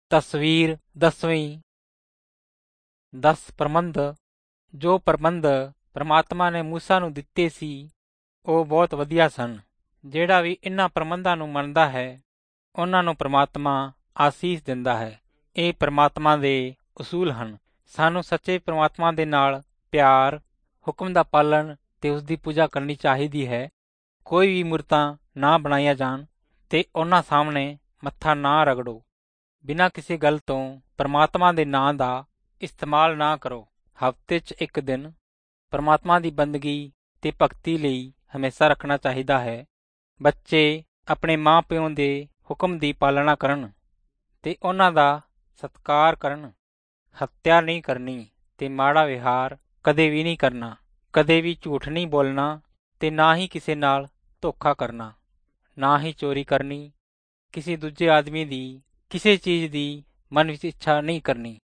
ਤਸਵੀਰ 10ਵੀਂ। 10 ਪ੍ਰਬੰਧ। ਜੋ ਪ੍ਰਬੰਧ ਪਰਮਾਤਮਾ ਨੇ ਮੂਸਾ ਨੂੰ ਦਿੱਤੇ ਸੀ ਉਹ ਬਹੁਤ ਵਧੀਆ ਸਨ। ਜਿਹੜਾ ਵੀ ਇਹਨਾਂ ਪ੍ਰਬੰਧਾਂ ਨੂੰ ਮੰਨਦਾ ਹੈ ਉਹਨਾਂ ਨੂੰ ਪਰਮਾਤਮਾ ਆਸੀਸ ਦਿੰਦਾ ਹੈ। ਇਹ ਪਰਮਾਤਮਾ ਦੇ ਉਸੂਲ ਹਨ। ਸਾਨੂੰ ਸੱਚੇ ਪਰਮਾਤਮਾ ਦੇ ਨਾਲ ਪਿਆਰ, ਹੁਕਮ ਦਾ ਪਾਲਣ ਤੇ ਉਸ ਦੀ ਪੂਜਾ ਕਰਨੀ ਚਾਹੀਦੀ ਹੈ। ਕੋਈ ਵੀ ਮੂਰਤਾਂ ਨਾ ਬਣਾਈਆਂ ਜਾਣ ਤੇ ਉਹਨਾਂ ਸਾਹਮਣੇ ਮੱਥਾ ਨਾ ਰਗੜੋ। ਬਿਨਾਂ ਕਿਸੇ ਗੱਲ ਤੋਂ ਪਰਮਾਤਮਾ ਦੇ ਨਾਂ ਦਾ ਇਸਤੇਮਾਲ ਨਾ ਕਰੋ। ਹਫ਼ਤੇ 'ਚ ਇੱਕ ਦਿਨ ਪਰਮਾਤਮਾ ਦੀ ਬੰਦਗੀ ਤੇ ਭਗਤੀ ਲਈ ਹਮੇਸ਼ਾ ਰੱਖਣਾ ਚਾਹੀਦਾ ਹੈ। ਬੱਚੇ ਆਪਣੇ ਮਾਂ ਪਿਓ ਦੇ ਹੁਕਮ ਦੀ ਪਾਲਣਾ ਕਰਨ ਤੇ ਉਹਨਾਂ ਦਾ ਸਤਿਕਾਰ ਕਰਨ। ਹੱਤਿਆ ਨਹੀਂ ਕਰਨੀ ਤੇ ਮਾੜਾ ਵਿਹਾਰ ਕਦੇ ਵੀ ਨਹੀਂ ਕਰਨਾ। ਕਦੇ ਵੀ ਝੂਠ ਨਹੀਂ ਬੋਲਣਾ ਤੇ ਨਾ ਹੀ ਕਿਸੇ ਨਾਲ ਧੋਖਾ ਕਰਨਾ। ਨਾ ਹੀ ਚੋਰੀ ਕਰਨੀ। ਕਿਸੇ ਦੂਜੇ ਆਦਮੀ ਦੀ ਕਿਸੇ ਚੀਜ਼ ਦੀ ਮਨ ਵਿੱਚ ਇੱਛਾ ਨਹੀਂ ਕਰਨੀ।